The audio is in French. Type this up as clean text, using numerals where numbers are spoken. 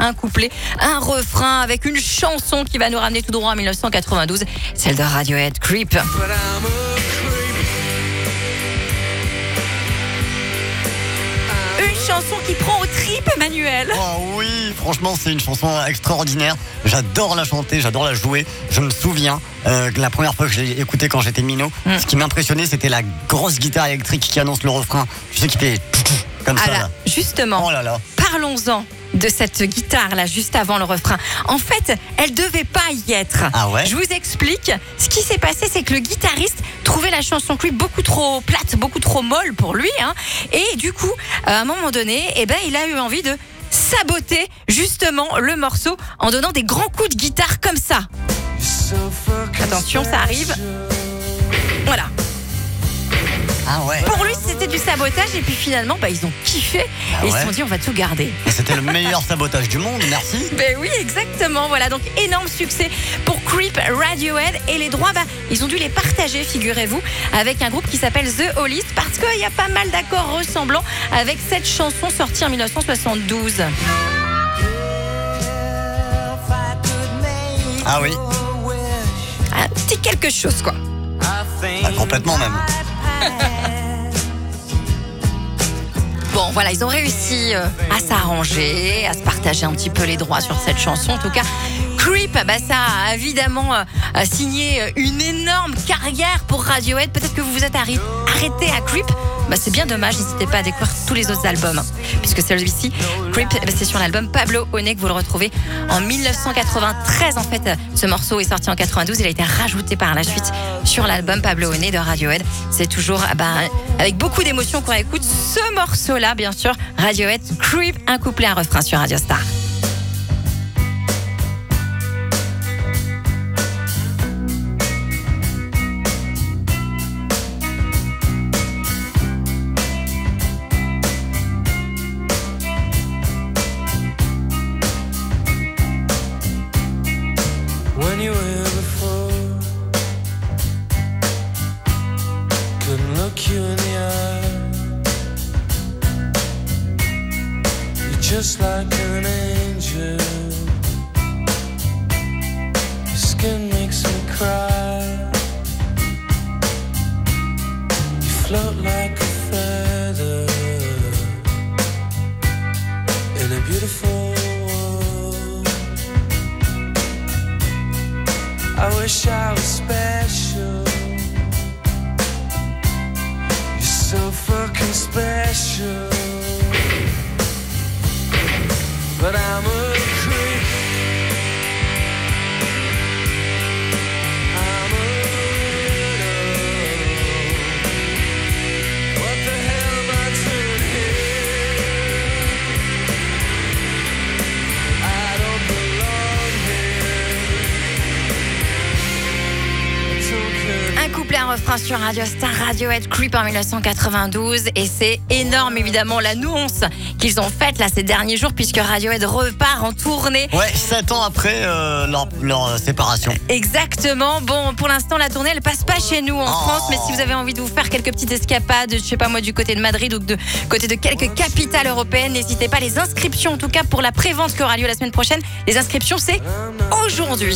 un couplet, un refrain avec une chanson qui va nous ramener tout droit en 1992, celle de Radiohead, Creep. Une chanson qui prend aux tripes, Emmanuel. Oh oui, franchement, c'est une chanson extraordinaire. J'adore la chanter, j'adore la jouer. Je me souviens, la première fois que je l'ai écoutée quand j'étais minot, ce qui m'impressionnait, c'était la grosse guitare électrique qui annonce le refrain. Tu sais, qui fait comme ça. Là. Justement, oh là là. Parlons-en de cette guitare-là, juste avant le refrain. En fait, elle devait pas y être. Ah ouais? Je vous explique. Ce qui s'est passé, c'est que le guitariste trouvait la chanson Creep beaucoup trop plate, beaucoup trop molle pour lui. Et du coup, à un moment donné, il a eu envie de saboter justement le morceau en donnant des grands coups de guitare comme ça. Attention, ça arrive. Voilà. Ah ouais. Pour lui, c'était du sabotage et puis finalement, ils ont kiffé et ils se sont dit on va tout garder. Et c'était le meilleur sabotage du monde, merci. Oui, exactement. Voilà, donc énorme succès pour Creep, Radiohead et les droits, ils ont dû les partager, figurez-vous, avec un groupe qui s'appelle The Hollies parce qu'il y a pas mal d'accords ressemblants avec cette chanson sortie en 1972. Ah oui. Un petit quelque chose, quoi. Complètement même. Bon, voilà, ils ont réussi à s'arranger, à se partager un petit peu les droits sur cette chanson. En tout cas, Creep, ça a évidemment signé une énorme carrière pour Radiohead. Peut-être que vous vous êtes arrêté à Creep. C'est bien dommage, n'hésitez pas à découvrir tous les autres albums. Puisque celui-ci, Creep, c'est sur l'album Pablo Honey que vous le retrouvez en 1993. En fait, ce morceau est sorti en 92. Il a été rajouté par la suite sur l'album Pablo Honey de Radiohead. C'est toujours avec beaucoup d'émotion qu'on écoute ce morceau-là, bien sûr. Radiohead, Creep, un couplet, un refrain sur Radio Star. When you were here before, couldn't look you in the eye. You're just like an angel. Your skin makes me cry. You float like a feather in a beautiful world. I wish I was special. You're so fucking special. But I'm a creep. I'm a widow. What the hell am I doing here? I don't belong here. Un couplet, un refrain sur Radio Star, Radiohead, Creep en 1992. Et c'est énorme, évidemment, l'annonce qu'ils ont faite là ces derniers jours, puisque Radiohead repart en tournée. Ouais, 7 ans après leur séparation. Exactement. Bon, pour l'instant, la tournée, elle passe pas chez nous en France, mais si vous avez envie de vous faire quelques petites escapades, je sais pas moi, du côté de Madrid ou du côté de quelques capitales européennes, n'hésitez pas. Les inscriptions, en tout cas pour la prévente qui aura lieu la semaine prochaine, les inscriptions, c'est aujourd'hui.